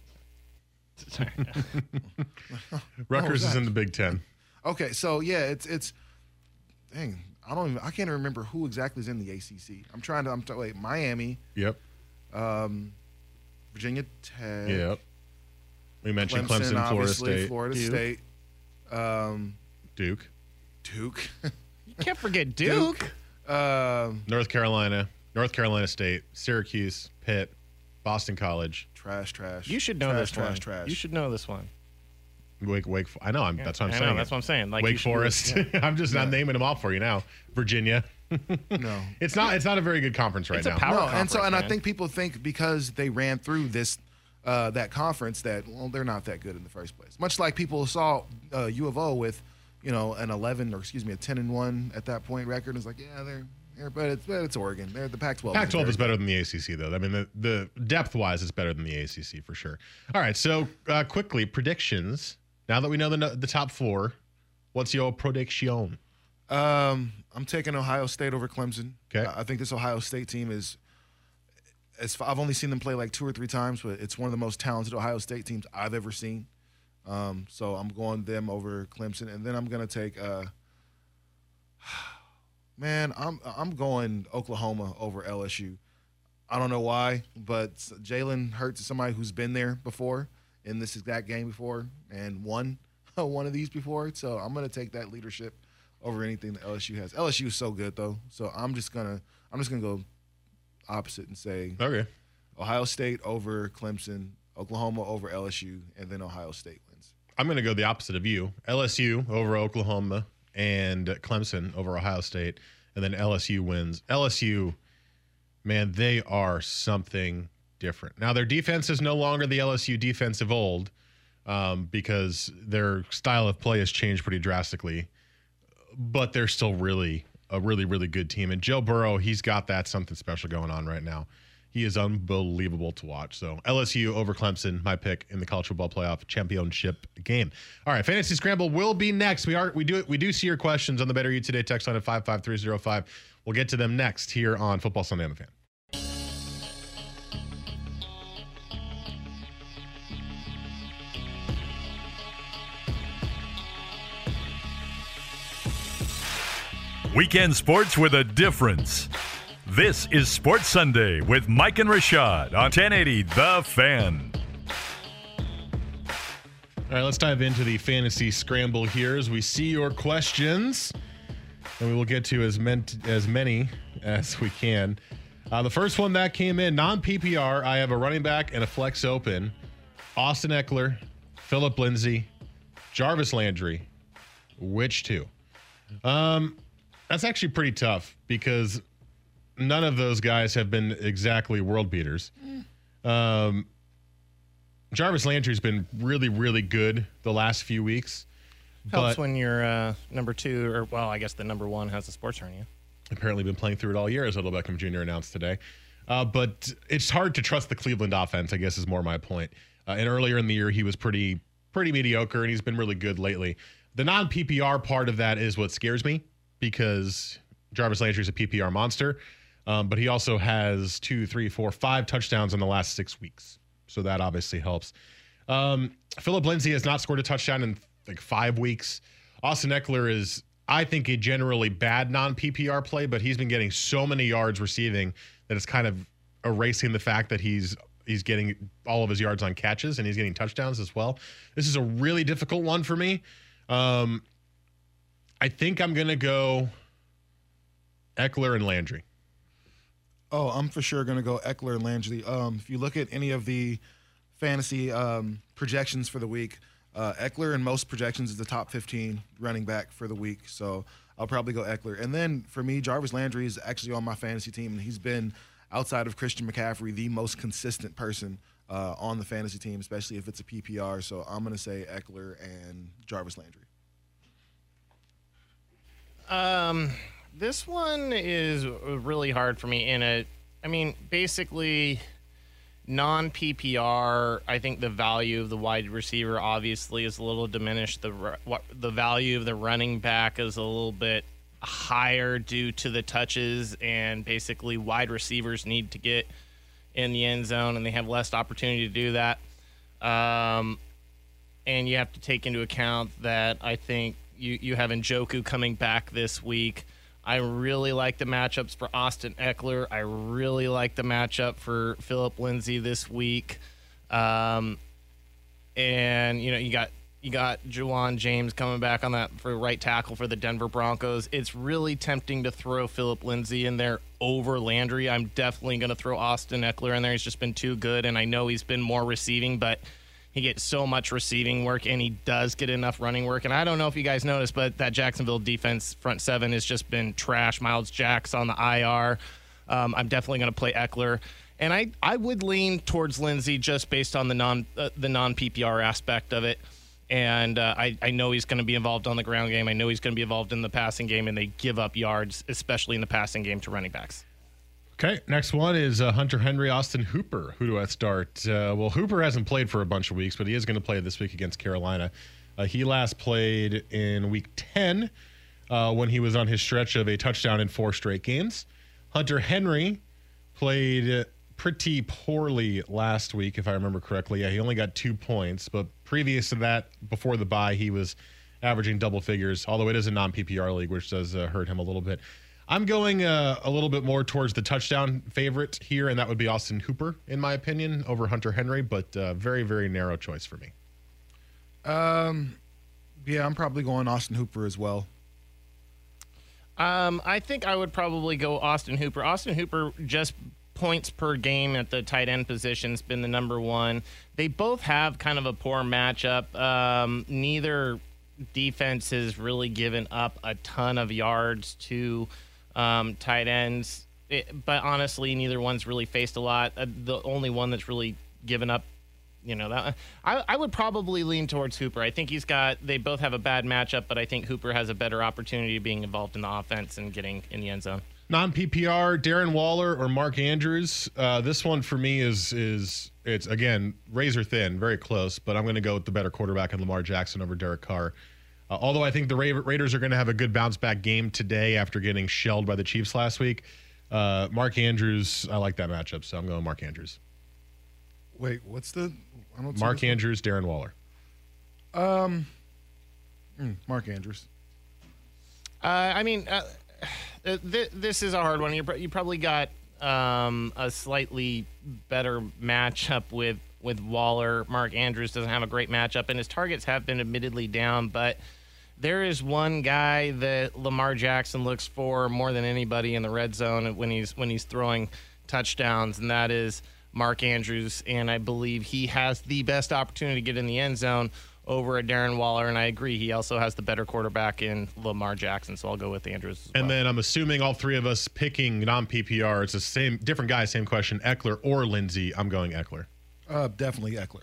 Sorry. Rutgers is in the Big Ten. Okay, so it's dang. I can't remember who exactly is in the ACC. Wait, Miami. Yep. Virginia Tech. Yep. We mentioned Clemson, Florida State. Duke. You can't forget Duke. North Carolina State, Syracuse, Pitt, Boston College. Trash. You should know this one. You should know this one. Wake. I know. That's what I'm saying. That's what I'm saying. Like, Wake Forest. I'm just not naming them off for you now. Virginia. No, it's not a very good conference right now. It's a power conference, and I think people think because they ran through this that conference that they're not that good in the first place. Much like people saw U of O with an 10-1 at that point record. It's like but it's Oregon. They're the Pac-12. Pac-12 is better than the ACC though. I mean the depth-wise it's better than the ACC for sure. All right, so quickly predictions. Now that we know the top 4, what's your prediction? I'm taking Ohio State over Clemson. Okay. I think this Ohio State team I've only seen them play like 2 or 3 times, but it's one of the most talented Ohio State teams I've ever seen. So I'm going them over Clemson, and then I'm going to take I'm going Oklahoma over LSU. I don't know why, but Jalen Hurts is somebody who's been there before in this exact game before and won one of these before. So I'm going to take that leadership over anything that LSU has. LSU is so good though, so I'm just gonna go opposite and say Ohio State over Clemson, Oklahoma over LSU, and then Ohio State wins. I'm gonna go the opposite of you. LSU over Oklahoma and Clemson over Ohio State, and then LSU wins. LSU, man, they are something different. Now their defense is no longer the LSU defense of old because their style of play has changed pretty drastically. But they're still a really, really good team. And Joe Burrow, he's got that something special going on right now. He is unbelievable to watch. So LSU over Clemson, my pick in the college football playoff championship game. All right, Fantasy Scramble will be next. We do see your questions on the Better You Today text line at 55305. We'll get to them next here on Football Sunday on the Fan. Weekend sports with a difference. This is Sports Sunday with Mike and Rashad on 1080 The Fan. All right, let's dive into the Fantasy Scramble here as we see your questions, and we will get to as many as we can. The first one that came in, non-PPR, I have a running back and a flex open. Austin Eckler, Phillip Lindsay, Jarvis Landry. Which two? That's actually pretty tough because none of those guys have been exactly world beaters. Jarvis Landry's been really, really good the last few weeks. Helps when your number two, or well, I guess the number one has a sports hernia. Apparently been playing through it all year, as Odell Beckham Jr. announced today. But it's hard to trust the Cleveland offense, I guess is more my point. And earlier in the year, he was pretty mediocre, and he's been really good lately. The non-PPR part of that is what scares me because Jarvis Landry's a PPR monster. But he also has 5 touchdowns in the last 6 weeks. So that obviously helps. Phillip Lindsay has not scored a touchdown in like 5 weeks. Austin Eckler is, I think, a generally bad non-PPR play, but he's been getting so many yards receiving that it's kind of erasing the fact that he's getting all of his yards on catches and he's getting touchdowns as well. This is a really difficult one for me. I think I'm going to go Eckler and Landry. Oh, I'm for sure going to go Eckler and Landry. If you look at any of the fantasy projections for the week, Eckler in most projections is the top 15 running back for the week. So I'll probably go Eckler. And then for me, Jarvis Landry is actually on my fantasy team, and he's been, outside of Christian McCaffrey, the most consistent person on the fantasy team, especially if it's a PPR. So I'm going to say Eckler and Jarvis Landry. This one is really hard for me. Basically, non-PPR, I think the value of the wide receiver obviously is a little diminished. The value of the running back is a little bit higher due to the touches, and basically wide receivers need to get in the end zone, and they have less opportunity to do that. And you have to take into account that I think you have Njoku coming back this week. I really like the matchups for Austin Eckler. I really like the matchup for Phillip Lindsay this week. And you got Juwan James coming back on that for right tackle for the Denver Broncos. It's really tempting to throw Phillip Lindsay in there over Landry. I'm definitely going to throw Austin Eckler in there. He's just been too good, and I know he's been more receiving, but he gets so much receiving work, and he does get enough running work. And I don't know if you guys noticed, but that Jacksonville defense front seven has just been trash. Miles Jack's on the IR. I'm definitely going to play Eckler. And I would lean towards Lindsay just based on the non-PPR aspect of it. And I know he's going to be involved on the ground game. I know he's going to be involved in the passing game, and they give up yards, especially in the passing game, to running backs. Okay, next one is Hunter Henry, Austin Hooper. Who do I start? Well, Hooper hasn't played for a bunch of weeks, but he is going to play this week against Carolina. He last played in Week 10 when he was on his stretch of a touchdown in 4 straight games. Hunter Henry played pretty poorly last week, if I remember correctly. Yeah, he only got 2 points, but previous to that, before the bye, he was averaging double figures, although it is a non-PPR league, which does hurt him a little bit. I'm going a little bit more towards the touchdown favorite here, and that would be Austin Hooper, in my opinion, over Hunter Henry, but very, very narrow choice for me. Yeah, I'm probably going Austin Hooper as well. I think I would probably go Austin Hooper. Austin Hooper, just points per game at the tight end position, has been the number one. They both have kind of a poor matchup. Neither defense has really given up a ton of yards to tight ends, but honestly, neither one's really faced a lot. The only one that's really given up, that I would probably lean towards Hooper. I think they both have a bad matchup, but I think Hooper has a better opportunity of being involved in the offense and getting in the end zone. Non-PPR, Darren Waller or Mark Andrews. This one for me is it's again razor thin, very close, but I'm going to go with the better quarterback in Lamar Jackson over Derek Carr. Although I think the Raiders are going to have a good bounce back game today after getting shelled by the Chiefs last week. Mark Andrews, I like that matchup, so I'm going Mark Andrews. Wait, what's the? I don't see Mark this Andrews, Darren Waller. Mark Andrews. This is a hard one. You probably got a slightly better matchup with Waller. Mark Andrews doesn't have a great matchup, and his targets have been admittedly down, but there is one guy that Lamar Jackson looks for more than anybody in the red zone when he's throwing touchdowns, and that is Mark Andrews, and I believe he has the best opportunity to get in the end zone over at Darren Waller, and I agree. He also has the better quarterback in Lamar Jackson, so I'll go with Andrews as well. And then I'm assuming all three of us picking non-PPR. It's the same, different guy, same question, Eckler or Lindsey. I'm going Eckler. Definitely Eckler.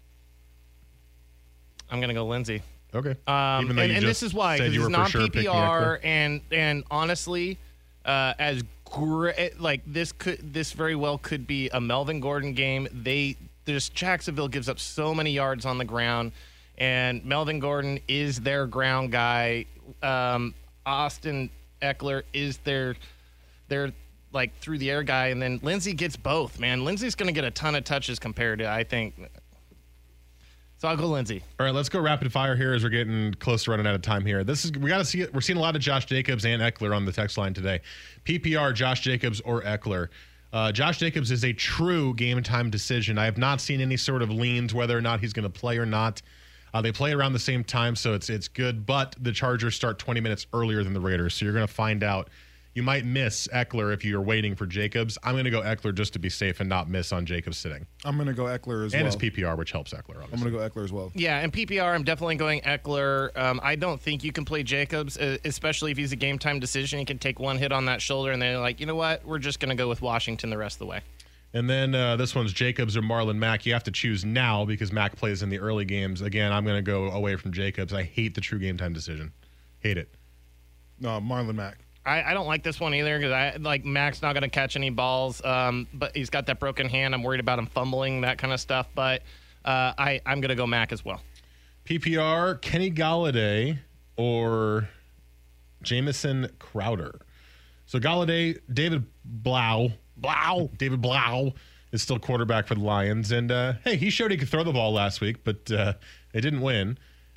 I'm going to go Lindsey. Okay. And this is why, because he's non-PPR, and honestly, as great, like this very well could be a Melvin Gordon game. Jacksonville gives up so many yards on the ground, and Melvin Gordon is their ground guy. Austin Eckler is their like through the air guy, and then Lindsey gets both. Man, Lindsey's going to get a ton of touches compared to, I think. So I'll go Lindsey. All right, let's go rapid fire here as we're getting close to running out of time here. We got to see it. We're seeing a lot of Josh Jacobs and Eckler on the text line today. PPR, Josh Jacobs or Eckler. Josh Jacobs is a true game time decision. I have not seen any sort of leans whether or not he's going to play or not. They play around the same time, so it's good. But the Chargers start 20 minutes earlier than the Raiders, so you're going to find out. You might miss Eckler if you're waiting for Jacobs. I'm going to go Eckler just to be safe and not miss on Jacobs sitting. I'm going to go Eckler as well. And it's PPR, which helps Eckler, obviously. I'm going to go Eckler as well. Yeah, and PPR, I'm definitely going Eckler. I don't think you can play Jacobs, especially if he's a game-time decision. He can take one hit on that shoulder, and they're like, you know what? We're just going to go with Washington the rest of the way. And then this one's Jacobs or Marlon Mack. You have to choose now because Mack plays in the early games. Again, I'm going to go away from Jacobs. I hate the true game-time decision. Hate it. No, Marlon Mack. I don't like this one either because Mac's not going to catch any balls, but he's got that broken hand. I'm worried about him fumbling, that kind of stuff. But I'm going to go Mac as well. PPR, Kenny Golladay or Jamison Crowder. So Golladay, David Blau is still quarterback for the Lions. And, hey, he showed he could throw the ball last week, but they didn't win.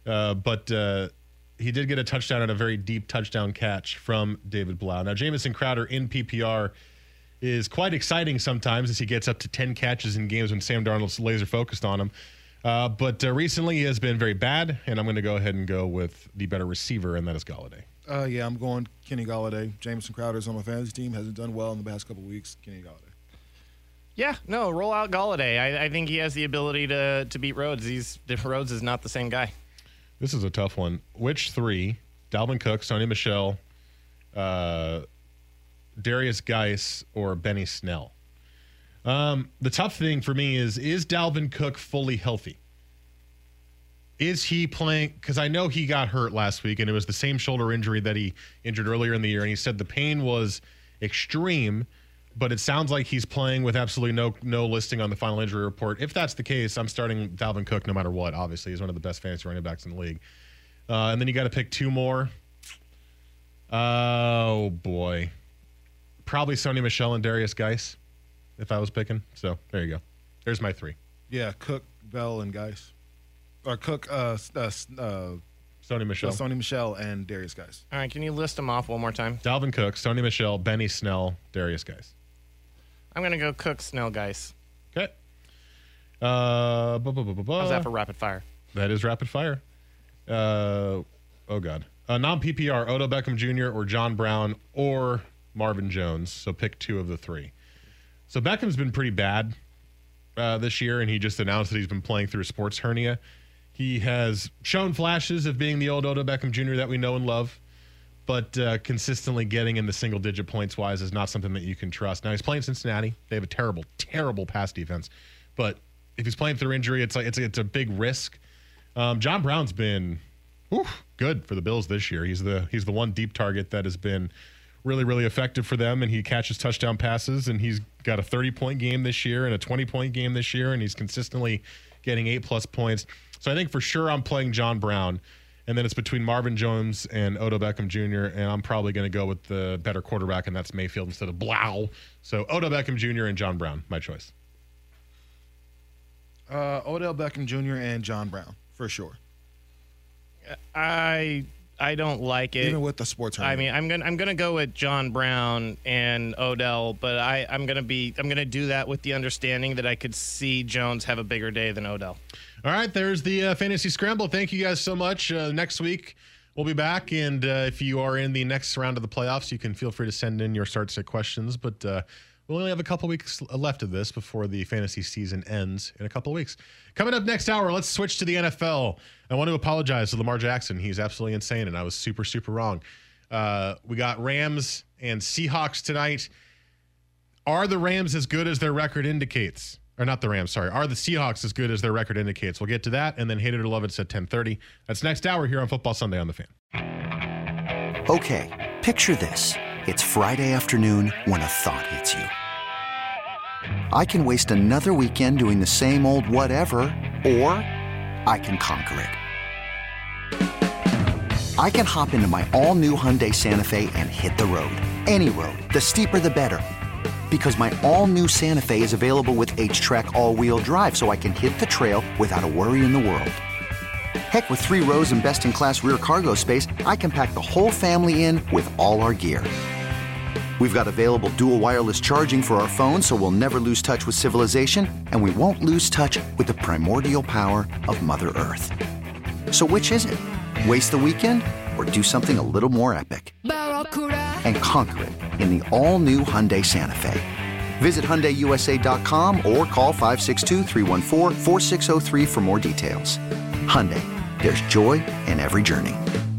He did get a touchdown and a very deep touchdown catch from David Blau. Now, Jamison Crowder in PPR is quite exciting sometimes as he gets up to 10 catches in games when Sam Darnold's laser focused on him. But recently he has been very bad, and I'm going to go ahead and go with the better receiver, and that is Golladay. Yeah, I'm going Kenny Golladay. Jamison Crowder's on my fantasy team. Hasn't done well in the past couple of weeks. Kenny Golladay. Yeah, no, roll out Golladay. I think he has the ability to beat Rhodes. Rhodes is not the same guy. This is a tough one. Which three? Dalvin Cook, Sony Michel, Darius Geis, or Benny Snell? The tough thing for me is Dalvin Cook fully healthy? Is he playing? Because I know he got hurt last week, and it was the same shoulder injury that he injured earlier in the year, and he said the pain was extreme, but it sounds like he's playing with absolutely no listing on the final injury report. If that's the case, I'm starting Dalvin Cook no matter what. Obviously, he's one of the best fantasy running backs in the league. And then you got to pick two more. Oh, boy. Probably Sony Michel and Darius Geis if I was picking. So there you go. There's my three. Yeah, Cook, Bell, and Geis. Or Cook, Sony Michel. Sony Michel and Darius Geis. All right, can you list them off one more time? Dalvin Cook, Sony Michel, Benny Snell, Darius Geis. I'm going to go Cook, Snell, Geis. Okay. How's that for rapid fire? That is rapid fire. Oh, God. Non-PPR, Odell Beckham Jr. or John Brown or Marvin Jones. So pick two of the three. So Beckham's been pretty bad this year, and he just announced that he's been playing through a sports hernia. He has shown flashes of being the old Odell Beckham Jr. that we know and love, but consistently getting in the single-digit points-wise is not something that you can trust. Now, he's playing Cincinnati. They have a terrible, terrible pass defense. But if he's playing through injury, it's a big risk. John Brown's been good for the Bills this year. He's the one deep target that has been really, really effective for them, and he catches touchdown passes, and he's got a 30-point game this year and a 20-point game this year, and he's consistently getting 8+ points. So I think for sure I'm playing John Brown, and then it's between Marvin Jones and Odell Beckham Jr., and I'm probably going to go with the better quarterback, and that's Mayfield instead of Blau. So Odell Beckham Jr. and John Brown, my choice. Odell Beckham Jr. and John Brown, for sure. I don't like it. Even with the sports. I mean, I'm gonna go with John Brown and Odell, but I'm gonna do that with the understanding that I could see Jones have a bigger day than Odell. All right, there's the Fantasy Scramble. Thank you guys so much. Next week we'll be back, and if you are in the next round of the playoffs, you can feel free to send in your start sit questions. But we only have a couple weeks left of this before the fantasy season ends in a couple of weeks. Coming up next hour, let's switch to the NFL. I want to apologize to Lamar Jackson. He's absolutely insane, and I was super, super wrong. We got Rams and Seahawks tonight. Are the Rams as good as their record indicates? Or not the Rams, sorry. Are the Seahawks as good as their record indicates? We'll get to that, and then Hate It or Love It's at 10:30. That's next hour here on Football Sunday on The Fan. Okay, picture this. It's Friday afternoon when a thought hits you. I can waste another weekend doing the same old whatever, or I can conquer it. I can hop into my all-new Hyundai Santa Fe and hit the road. Any road. The steeper, the better. Because my all-new Santa Fe is available with H-Track all-wheel drive, so I can hit the trail without a worry in the world. Heck, with 3 rows and best-in-class rear cargo space, I can pack the whole family in with all our gear. We've got available dual wireless charging for our phones, so we'll never lose touch with civilization, and we won't lose touch with the primordial power of Mother Earth. So which is it? Waste the weekend or do something a little more epic? And conquer it in the all-new Hyundai Santa Fe. Visit HyundaiUSA.com or call 562-314-4603 for more details. Hyundai, there's joy in every journey.